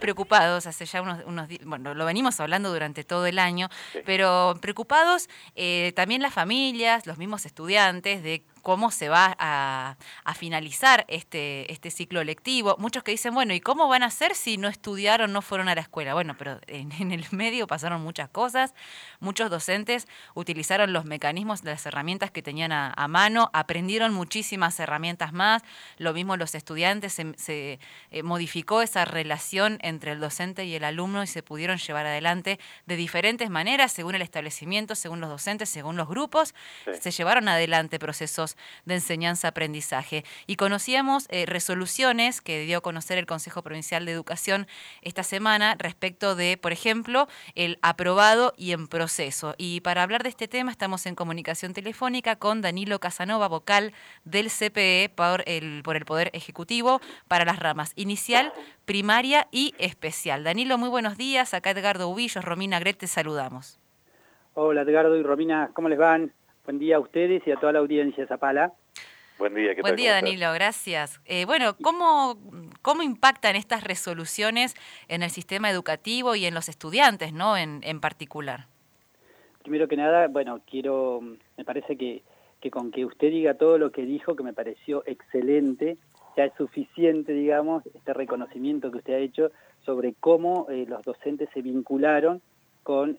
preocupados hace ya unos días, bueno, lo venimos hablando durante todo el año, Sí. pero preocupados también las familias, los mismos estudiantes, de cómo se va a finalizar este ciclo lectivo. Muchos que dicen, bueno, ¿y cómo van a hacer si no estudiaron, no fueron a la escuela? Bueno, pero en el medio pasaron muchas cosas. Muchos docentes utilizaron los mecanismos, las herramientas que tenían a mano, aprendieron muchísimas herramientas más. Lo mismo los estudiantes, se modificó esa relación entre el docente y el alumno y se pudieron llevar adelante de diferentes maneras, según el establecimiento, según los docentes, según los grupos. Sí. Se llevaron adelante procesos de enseñanza-aprendizaje. Y conocíamos resoluciones que dio a conocer el Consejo Provincial de Educación esta semana respecto de, por ejemplo, el aprobado y en proceso. Y para hablar de este tema estamos en comunicación telefónica con Danilo Casanova, vocal del CPE por el Poder Ejecutivo para las ramas inicial, primaria y especial. Danilo, muy buenos días. Acá Edgardo Ubillos, Romina Gret, te saludamos. Hola Edgardo y Romina, ¿cómo les van? Buen día a ustedes y a toda la audiencia de Zapala. Buen día, ¿qué tal? Buen día, ¿Cómo Danilo, gracias. Bueno, ¿cómo impactan estas resoluciones en el sistema educativo y en los estudiantes, ¿no? En particular. Primero que nada, bueno, me parece que con que usted diga todo lo que dijo, que me pareció excelente, ya es suficiente, digamos, este reconocimiento que usted ha hecho sobre cómo los docentes se vincularon con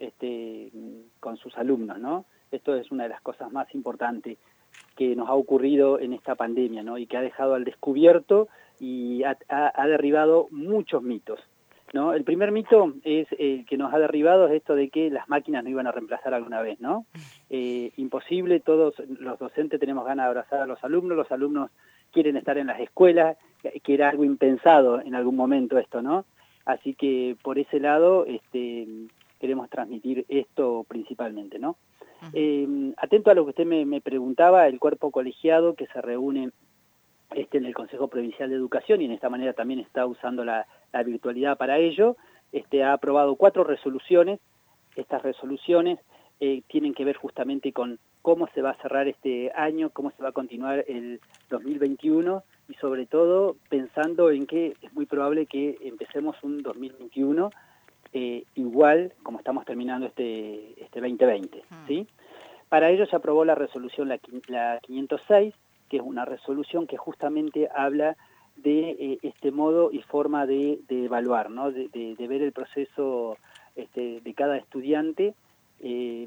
sus alumnos, ¿no? Esto es una de las cosas más importantes que nos ha ocurrido en esta pandemia, ¿no? Y que ha dejado al descubierto y ha derribado muchos mitos, ¿no? El primer mito es que nos ha derribado es esto de que las máquinas no iban a reemplazar alguna vez, ¿no? Imposible, todos los docentes tenemos ganas de abrazar a los alumnos quieren estar en las escuelas, que era algo impensado en algún momento esto, ¿no? Así que por ese lado queremos transmitir esto principalmente, ¿no? Atento a lo que usted me preguntaba, el cuerpo colegiado que se reúne en el Consejo Provincial de Educación y en esta manera también está usando la virtualidad para ello, ha aprobado 4 resoluciones. Estas resoluciones tienen que ver justamente con cómo se va a cerrar este año, cómo se va a continuar el 2021 y sobre todo pensando en que es muy probable que empecemos un 2021 igual como estamos terminando este 2020, ¿sí? Para ello se aprobó la resolución la 506, que es una resolución que justamente habla de este modo y forma de evaluar, ¿no? De ver el proceso de cada estudiante y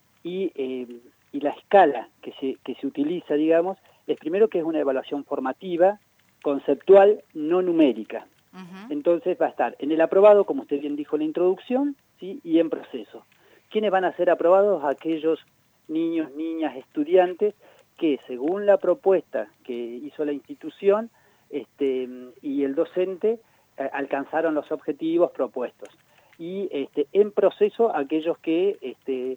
la escala que se utiliza, digamos, es primero que es una evaluación formativa, conceptual, no numérica. Entonces va a estar en el aprobado, como usted bien dijo en la introducción, ¿sí? Y en proceso. ¿Quiénes van a ser aprobados? Aquellos niños, niñas, estudiantes que según la propuesta que hizo la institución y el docente alcanzaron los objetivos propuestos. Y en proceso aquellos que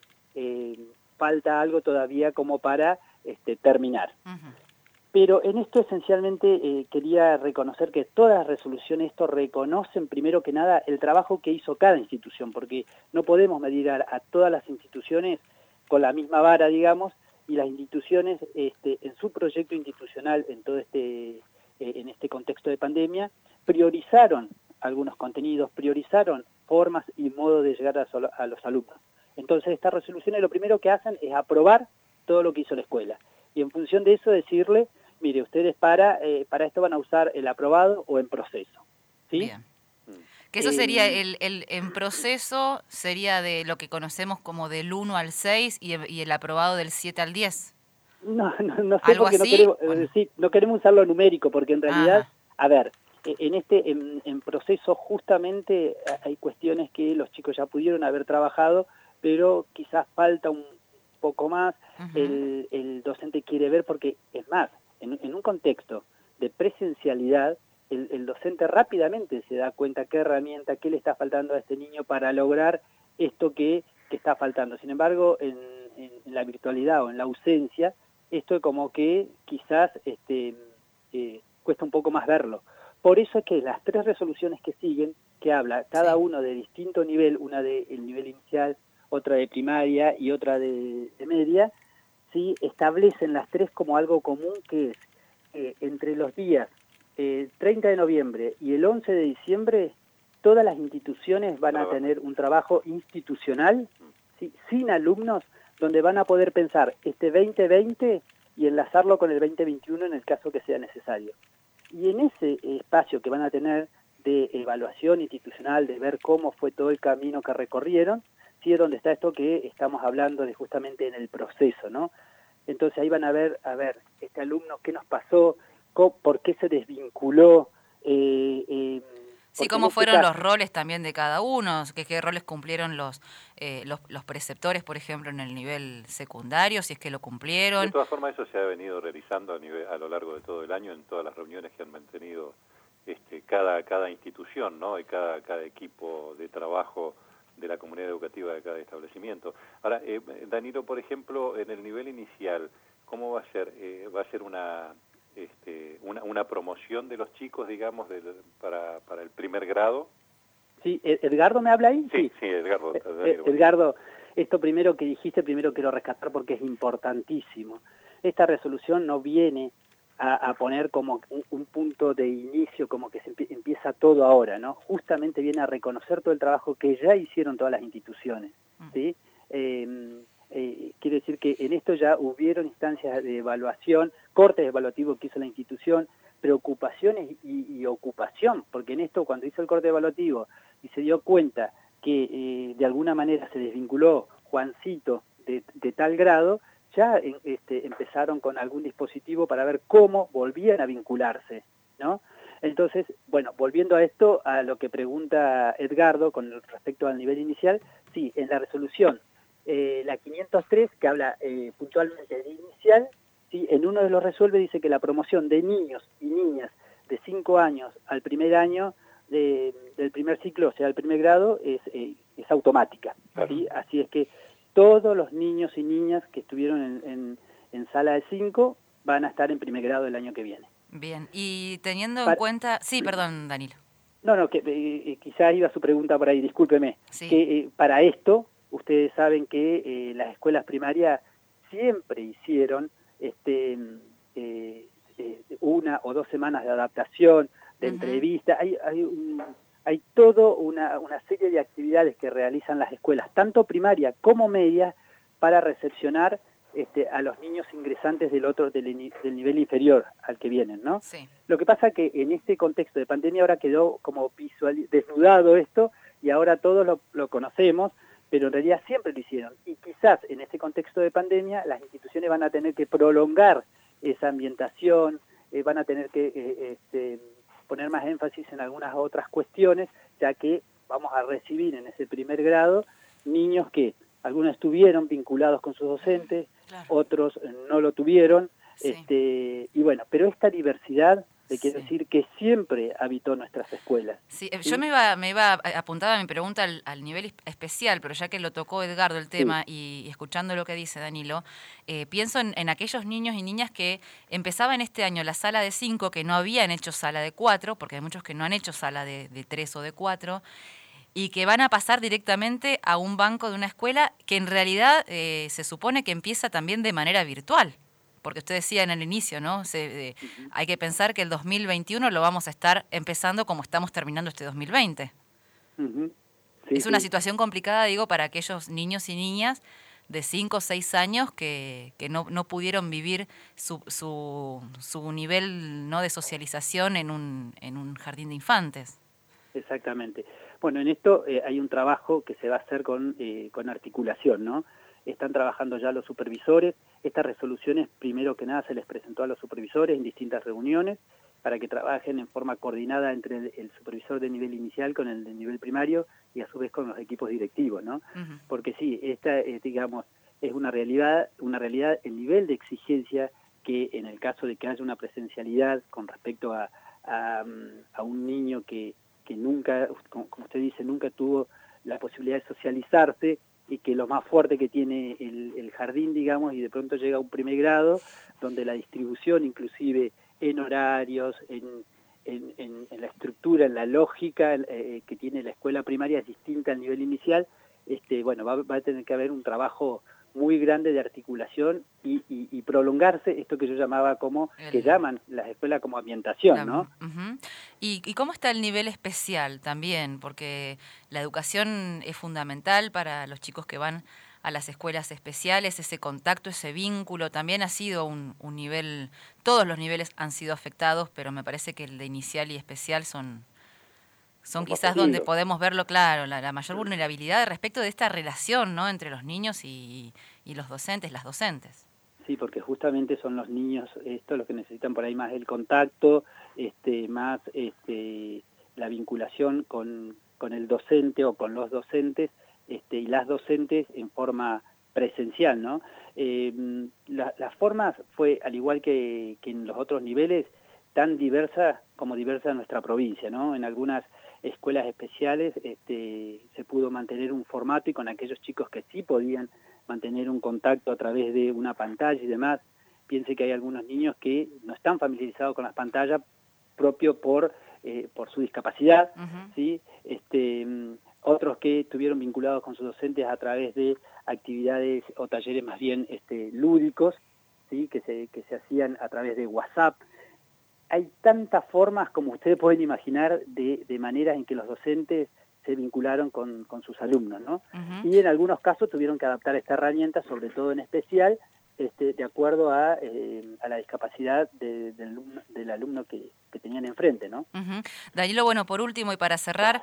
falta algo todavía como para terminar. Pero en esto esencialmente quería reconocer que todas las resoluciones esto reconocen primero que nada el trabajo que hizo cada institución, porque no podemos medir a todas las instituciones con la misma vara, digamos, y las instituciones en su proyecto institucional en todo en este contexto de pandemia priorizaron algunos contenidos, priorizaron formas y modos de llegar a los alumnos. Entonces estas resoluciones lo primero que hacen es aprobar todo lo que hizo la escuela y en función de eso decirle, mire, ustedes para esto van a usar el aprobado o en proceso, ¿sí? Bien. Que eso sería el en proceso, sería de lo que conocemos como del 1 al 6 y el aprobado del 7 al 10. No sé, ¿Algo porque así? no queremos usarlo numérico, porque en realidad, Ajá. a ver, en proceso justamente hay cuestiones que los chicos ya pudieron haber trabajado, pero quizás falta un poco más, el docente quiere ver, porque es más, en un contexto de presencialidad, el docente rápidamente se da cuenta qué herramienta, qué le está faltando a este niño para lograr esto que está faltando. Sin embargo, en la virtualidad o en la ausencia, esto como que quizás cuesta un poco más verlo. Por eso es que las 3 resoluciones que siguen, que habla cada uno de distinto nivel, una del nivel inicial, otra de primaria y otra de media, ¿sí? Establecen las 3 como algo común, que es entre los días 30 de noviembre y el 11 de diciembre todas las instituciones van a tener un trabajo institucional, ¿sí? Sin alumnos, donde van a poder pensar este 2020 y enlazarlo con el 2021 en el caso que sea necesario. Y en ese espacio que van a tener de evaluación institucional, de ver cómo fue todo el camino que recorrieron, sí es donde está esto que estamos hablando de justamente en el proceso, ¿no? Entonces ahí van a ver, este alumno, qué nos pasó, por qué se desvinculó. Sí, cómo fueron los roles también de cada uno, qué roles cumplieron los preceptores, por ejemplo, en el nivel secundario, si es que lo cumplieron. De todas formas, eso se ha venido realizando a lo largo de todo el año en todas las reuniones que han mantenido cada institución, ¿no? Y cada equipo de trabajo de la comunidad educativa de cada establecimiento. Ahora, Danilo, por ejemplo, en el nivel inicial, ¿cómo va a ser? ¿Va a ser una promoción de los chicos, digamos, para el primer grado? Sí, ¿Edgardo me habla ahí? Sí, Edgardo. Edgardo, esto primero que dijiste, primero quiero rescatar porque es importantísimo. Esta resolución no viene a poner como un punto de inicio, como que se empieza todo ahora, ¿no? Justamente viene a reconocer todo el trabajo que ya hicieron todas las instituciones, ¿sí? Quiere decir que en esto ya hubieron instancias de evaluación, cortes evaluativos que hizo la institución, preocupaciones y ocupación, porque en esto cuando hizo el corte evaluativo y se dio cuenta que de alguna manera se desvinculó Juancito de tal grado, ya empezaron con algún dispositivo para ver cómo volvían a vincularse, ¿no? Entonces, bueno, volviendo a esto, a lo que pregunta Edgardo con respecto al nivel inicial, sí, en la resolución, la 503, que habla puntualmente de inicial, sí, en uno de los resuelve dice que la promoción de niños y niñas de 5 años al primer año del primer ciclo, o sea, el primer grado, es automática, ¿sí? Así es que todos los niños y niñas que estuvieron en sala de 5 van a estar en primer grado el año que viene. Bien, y teniendo en cuenta... Sí, perdón, Danilo. No, que quizás iba su pregunta por ahí, discúlpeme. Sí. Que para esto, ustedes saben que las escuelas primarias siempre hicieron 1 o 2 semanas de adaptación, de entrevista. Hay todo una serie de actividades que realizan las escuelas, tanto primaria como media, para recepcionar a los niños ingresantes del nivel inferior al que vienen, ¿no? Sí. Lo que pasa que en este contexto de pandemia ahora quedó como desnudado esto y ahora todos lo conocemos, pero en realidad siempre lo hicieron. Y quizás en este contexto de pandemia las instituciones van a tener que prolongar esa ambientación, van a tener que poner más énfasis en algunas otras cuestiones, ya que vamos a recibir en ese primer grado niños que algunos estuvieron vinculados con sus docentes, claro, otros no lo tuvieron, sí. Y bueno, pero esta diversidad, le quiero decir que siempre habitó nuestras escuelas. Sí, ¿sí? Yo me iba apuntaba mi pregunta al nivel especial, pero ya que lo tocó Edgardo el tema, sí, y escuchando lo que dice Danilo, pienso en aquellos niños y niñas que empezaban este año la sala de 5, que no habían hecho sala de 4, porque hay muchos que no han hecho sala de 3 o de 4, y que van a pasar directamente a un banco de una escuela que en realidad se supone que empieza también de manera virtual. Porque usted decía en el inicio, ¿no? Hay que pensar que el 2021 lo vamos a estar empezando como estamos terminando este 2020. Sí, es una situación complicada, digo, para aquellos niños y niñas de 5 o 6 años que no pudieron vivir su nivel, ¿no?, de socialización en un jardín de infantes. Exactamente. Bueno, en esto hay un trabajo que se va a hacer con articulación, ¿no? Están trabajando ya los supervisores. Estas resoluciones, primero que nada, se les presentó a los supervisores en distintas reuniones para que trabajen en forma coordinada entre el supervisor de nivel inicial con el de nivel primario y a su vez con los equipos directivos, ¿no? Porque sí, esta, digamos, es una realidad, el nivel de exigencia que en el caso de que haya una presencialidad con respecto a un niño que nunca, como usted dice, nunca tuvo la posibilidad de socializarse, y que lo más fuerte que tiene el jardín, digamos, y de pronto llega a un primer grado, donde la distribución, inclusive en horarios, en la estructura, en la lógica que tiene la escuela primaria es distinta al nivel inicial. Bueno, va a tener que haber un trabajo muy grande de articulación y prolongarse esto que yo llamaba como, que llaman las escuelas como ambientación, ¿no? ¿Y cómo está el nivel especial también? Porque la educación es fundamental para los chicos que van a las escuelas especiales, ese contacto, ese vínculo, también ha sido un nivel, todos los niveles han sido afectados, pero me parece que el de inicial y especial son quizás donde podemos verlo claro, la mayor vulnerabilidad respecto de esta relación, ¿no?, entre los niños y los docentes, las docentes. Sí, porque justamente son los niños estos los que necesitan por ahí más el contacto, más la vinculación con el docente o con los docentes, y las docentes en forma presencial, ¿no? Las formas fue, al igual que en los otros niveles, tan diversa como diversa nuestra provincia, ¿no? En algunas escuelas especiales se pudo mantener un formato, y con aquellos chicos que sí podían mantener un contacto a través de una pantalla y demás. Piense que hay algunos niños que no están familiarizados con las pantallas propio por su discapacidad, ¿sí? Otros que estuvieron vinculados con sus docentes a través de actividades o talleres más bien lúdicos, ¿sí? que se hacían a través de WhatsApp. Hay tantas formas, como ustedes pueden imaginar, de maneras en que los docentes se vincularon con sus alumnos, ¿no? Y en algunos casos tuvieron que adaptar esta herramienta, sobre todo en especial, de acuerdo a la discapacidad del alumno que tenían enfrente, ¿no? Danilo, bueno, por último y para cerrar,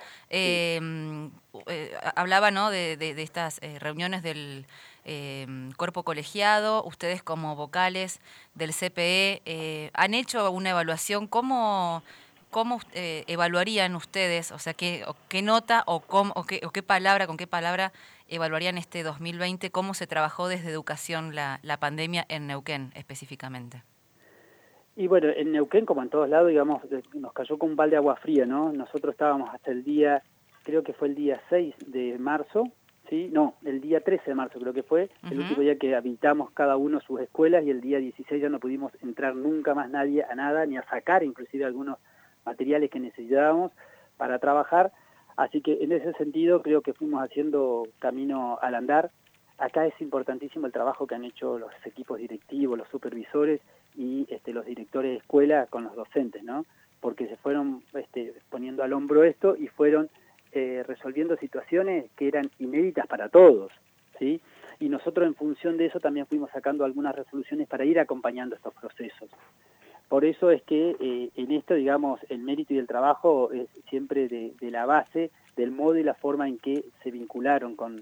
hablaba, ¿no?, de estas reuniones del cuerpo colegiado, ustedes como vocales del CPE, ¿han hecho una evaluación? ¿Cómo evaluarían ustedes, o sea, qué nota o qué palabra, con qué palabra evaluarían este 2020, cómo se trabajó desde educación la pandemia en Neuquén específicamente? Y bueno, en Neuquén, como en todos lados, digamos, nos cayó con un balde de agua fría, ¿no? Nosotros estábamos hasta el día, creo que fue el día 6 de marzo, ¿sí? No, el día 13 de marzo creo que fue, el último día que habitamos cada uno sus escuelas, y el día 16 ya no pudimos entrar nunca más nadie a nada, ni a sacar inclusive algunos materiales que necesitábamos para trabajar. Así que en ese sentido creo que fuimos haciendo camino al andar. Acá es importantísimo el trabajo que han hecho los equipos directivos, los supervisores y los directores de escuela con los docentes, ¿no? Porque se fueron poniendo al hombro esto y fueron resolviendo situaciones que eran inéditas para todos, ¿sí? Y nosotros en función de eso también fuimos sacando algunas resoluciones para ir acompañando estos procesos. Por eso es que en esto, digamos, el mérito y el trabajo es siempre de la base, del modo y la forma en que se vincularon con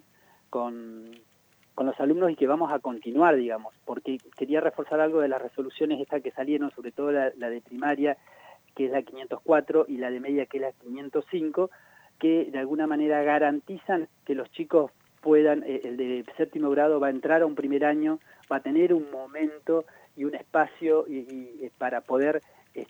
los alumnos, y que vamos a continuar, digamos, porque quería reforzar algo de las resoluciones estas que salieron, sobre todo la de primaria, que es la 504, y la de media, que es la 505, que de alguna manera garantizan que los chicos puedan, el de séptimo grado va a entrar a un primer año, va a tener un momento y un espacio para poder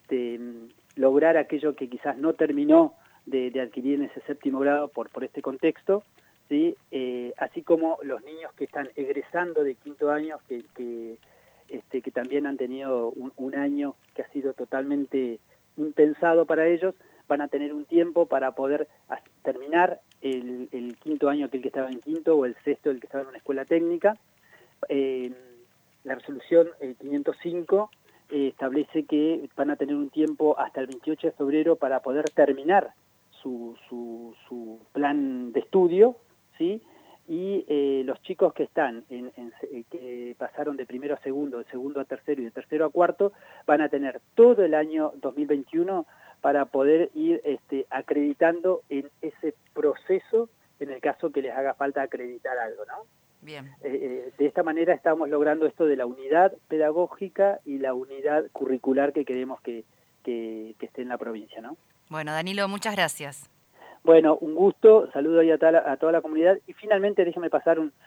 lograr aquello que quizás no terminó de adquirir en ese séptimo grado por este contexto, ¿sí? Así como los niños que están egresando de quinto año, que también han tenido un año que ha sido totalmente impensado para ellos, van a tener un tiempo para poder terminar el quinto año, aquel que estaba en quinto, o el sexto, el que estaba en una escuela técnica. La resolución 505 establece que van a tener un tiempo hasta el 28 de febrero para poder terminar su plan de estudio, ¿sí? Y los chicos que están que pasaron de primero a segundo, de segundo a tercero y de tercero a cuarto, van a tener todo el año 2021 para poder ir acreditando en ese proceso, en el caso que les haga falta acreditar algo, ¿no? Bien. De esta manera estamos logrando esto de la unidad pedagógica y la unidad curricular que queremos que esté en la provincia, ¿no? Bueno, Danilo, muchas gracias. Bueno, un gusto, saludo ahí a toda la comunidad, y finalmente déjeme pasar un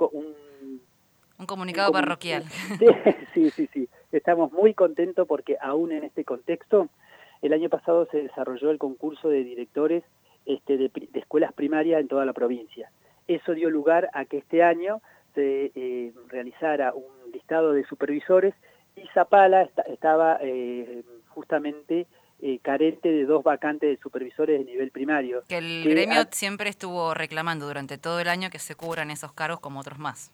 comunicado parroquial. Sí. Estamos muy contentos porque aún en este contexto, el año pasado se desarrolló el concurso de directores de escuelas primarias en toda la provincia. Eso dio lugar a que este año se realizara un listado de supervisores, y Zapala estaba justamente carente de 2 vacantes de supervisores de nivel primario. Que el gremio siempre estuvo reclamando durante todo el año que se cubran esos cargos como otros más.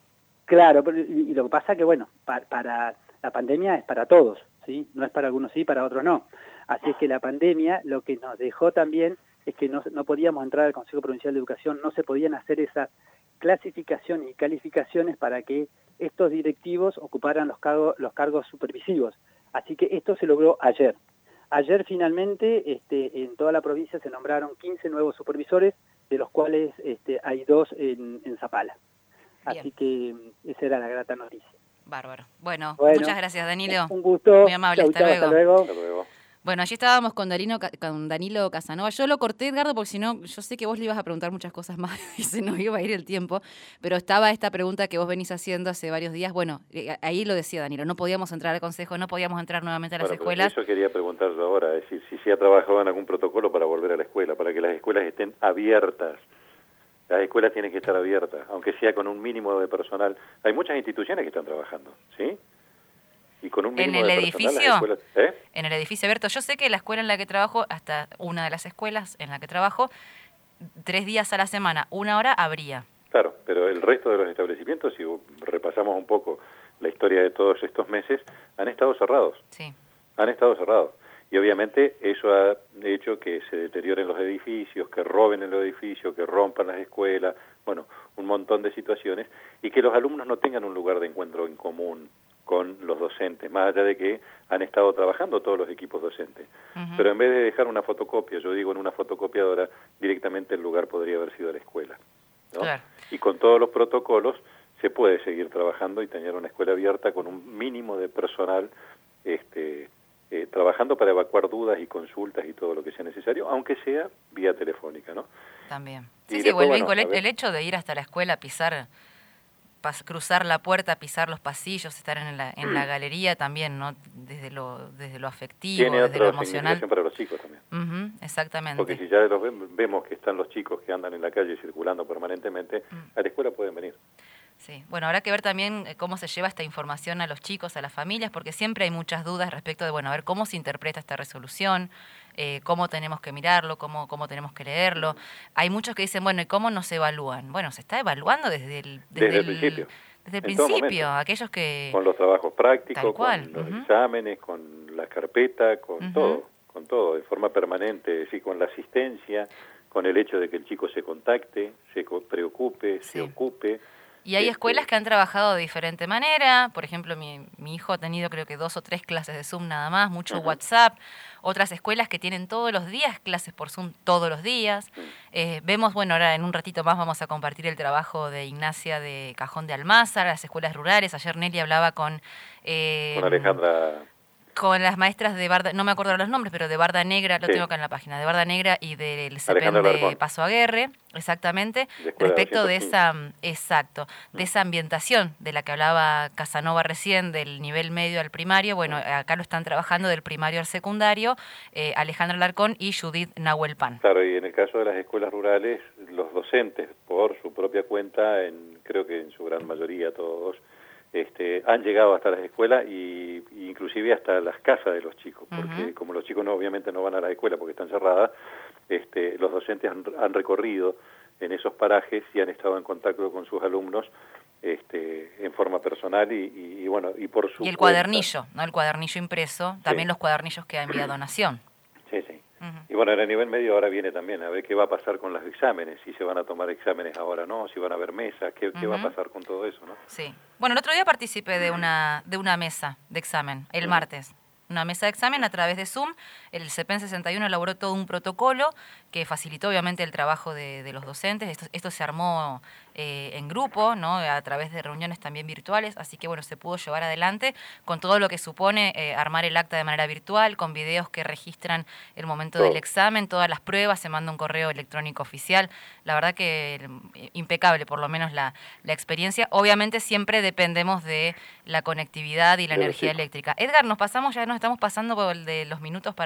Claro, y lo que pasa que, bueno, para la pandemia es para todos, ¿sí? No es para algunos sí, para otros no. Así es que la pandemia lo que nos dejó también es que no podíamos entrar al Consejo Provincial de Educación, no se podían hacer esas clasificaciones y calificaciones para que estos directivos ocuparan los cargos supervisivos. Así que esto se logró ayer. Ayer finalmente en toda la provincia se nombraron 15 nuevos supervisores, de los cuales hay 2 en Zapala. Bien. Así que esa era la grata noticia. Bárbaro. Bueno, Bueno, muchas gracias, Danilo. Un gusto. Muy amable, Chau, hasta chau, luego. Hasta luego. Hasta luego. Bueno, allí estábamos con Danilo Casanova. Yo lo corté, Edgardo, porque si no, yo sé que vos le ibas a preguntar muchas cosas más y se nos iba a ir el tiempo, pero estaba esta pregunta que vos venís haciendo hace varios días. Bueno, ahí lo decía Danilo, no podíamos entrar al consejo, no podíamos entrar nuevamente a las escuelas. Eso quería preguntar yo ahora, es decir, si se ha trabajado en algún protocolo para volver a la escuela, para que las escuelas estén abiertas. Las escuelas tienen que estar abiertas, aunque sea con un mínimo de personal. Hay muchas instituciones que están trabajando, ¿sí? Y con un mínimo ¿En el de personal, edificio? las escuelas, En el edificio abierto. Yo sé que la escuela en la que trabajo, hasta una de las escuelas en la que trabajo, 3 días a la semana, 1 hora, habría. Claro, pero el resto de los establecimientos, si repasamos un poco la historia de todos estos meses, han estado cerrados. Sí. Han estado cerrados. Y obviamente eso ha hecho que se deterioren los edificios, que roben en los edificios, que rompan las escuelas, bueno, un montón de situaciones, y que los alumnos no tengan un lugar de encuentro en común con los docentes, más allá de que han estado trabajando todos los equipos docentes. Uh-huh. Pero en vez de dejar una fotocopia, yo digo en una fotocopiadora, directamente el lugar podría haber sido la escuela, ¿no? Claro. Y con todos los protocolos se puede seguir trabajando y tener una escuela abierta con un mínimo de personal trabajando para evacuar dudas y consultas y todo lo que sea necesario, aunque sea vía telefónica, ¿no? También. Y Sí, después, bueno, bueno, el hecho de ir hasta la escuela, cruzar la puerta, pisar los pasillos, estar en la galería también, ¿no? Desde lo afectivo, tiene desde lo otra emocional. significación para los chicos también. Uh-huh, exactamente. Porque si ya los vemos que están los chicos que andan en la calle circulando permanentemente, a la escuela pueden venir. Sí, bueno, habrá que ver también cómo se lleva esta información a los chicos, a las familias, porque siempre hay muchas dudas respecto de, bueno, a ver cómo se interpreta esta resolución, cómo tenemos que mirarlo, cómo tenemos que leerlo. Hay muchos que dicen, bueno, ¿y cómo nos evalúan? Bueno, se está evaluando desde el principio. Desde el En todo principio, momento. aquellos que... Con los trabajos prácticos, Tal cual. con los Uh-huh. exámenes, con la carpeta, con Uh-huh. todo, de forma permanente, sí, con la asistencia, con el hecho de que el chico se contacte, se preocupe, Sí. se ocupe. Y hay escuelas que han trabajado de diferente manera. Por ejemplo, mi hijo ha tenido creo que 2 o 3 clases de Zoom nada más, mucho Uh-huh. WhatsApp. Otras escuelas que tienen todos los días clases por Zoom todos los días. Vemos, bueno, ahora en un ratito más vamos a compartir el trabajo de Ignacia de Cajón de Almázar, las escuelas rurales. Ayer Nelly hablaba con Alejandra... con las maestras de Barda, no me acuerdo los nombres, pero de Barda Negra, lo Sí. tengo acá en la página, de Barda Negra y del CEPEN Alejandra de Alarcón. Paso Aguerre, exactamente, De escuela respecto de 215. de esa ambientación de la que hablaba Casanova recién, del nivel medio al primario. Bueno, acá lo están trabajando del primario al secundario, Alejandra Alarcón y Judith Nahuelpan. Claro, y en el caso de las escuelas rurales, los docentes, por su propia cuenta, creo que en su gran mayoría todos, han llegado hasta las escuelas y inclusive hasta las casas de los chicos, porque Uh-huh. como los chicos obviamente no van a la escuela porque están cerradas, los docentes han recorrido en esos parajes y han estado en contacto con sus alumnos en forma personal y bueno, y por su Y el cuenta. cuadernillo, ¿no? El cuadernillo impreso, también Sí. los cuadernillos que ha enviado Nación. Sí, sí. Uh-huh. Y bueno, en el nivel medio ahora viene también a ver qué va a pasar con los exámenes, si se van a tomar exámenes ahora no, si van a haber mesas, qué va a Uh-huh. pasar con todo eso, ¿no? Sí. Bueno, el otro día participé de una mesa de examen, el martes. Una mesa de examen a través de Zoom. El CEPEN 61 elaboró todo un protocolo que facilitó obviamente el trabajo de los docentes. Esto se armó en grupo, ¿no? A través de reuniones también virtuales, así que bueno, se pudo llevar adelante con todo lo que supone armar el acta de manera virtual, con videos que registran el momento del examen, todas las pruebas, se manda un correo electrónico oficial. La verdad que impecable, por lo menos la experiencia. Obviamente siempre dependemos de la conectividad y la energía eléctrica. Edgar, nos estamos pasando por de los minutos para